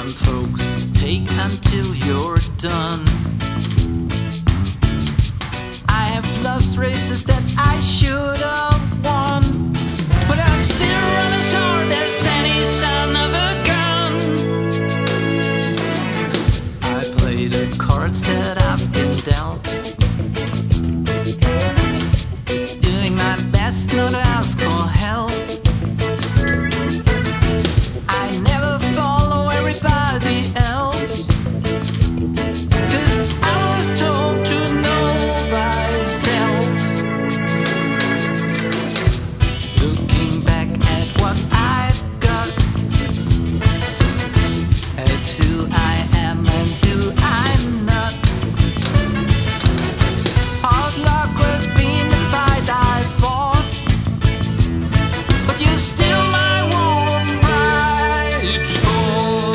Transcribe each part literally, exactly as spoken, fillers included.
Some folks take until you're done. I have lost races that I should have won, but I still run as hard as any son of a gun. I play the cards that I've been dealt, doing my best not to ask for help. I never follow everybody else, 'cause I was told to know thyself. Looking back at what I've got, at who I am and who I'm not, hard luck was being the fight I fought, but you're still my warm bright spot.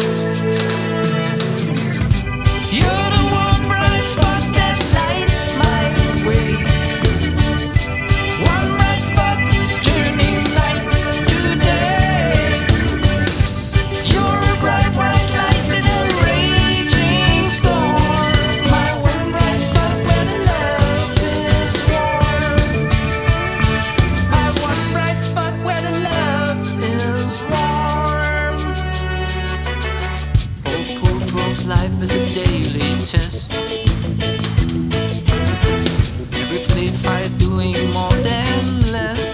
You're the warm bright spot that lights my way. One bright spot turning night to day. You're a bright white light in a raging storm. My one bright spot where the love is warm. My one bright spot where the love is warm. Oh, poor folks' life is a daily test. Every play fight doing more than less,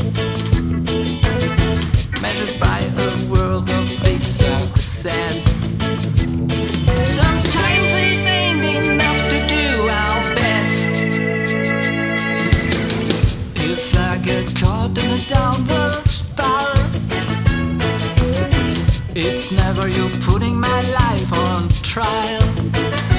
measured by a world of big success. Sometimes it ain't enough to do our best. If I get caught in a downward spiral, it's never you putting my life on trial.